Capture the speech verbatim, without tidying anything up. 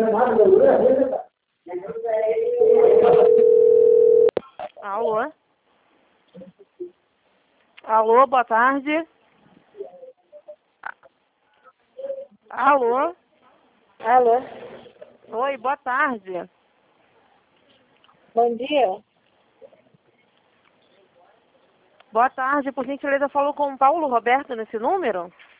Alô? Alô, boa tarde. Alô? Alô? Oi, boa tarde. Bom dia. Boa tarde, por gentileza, falou com o Paulo Roberto nesse número?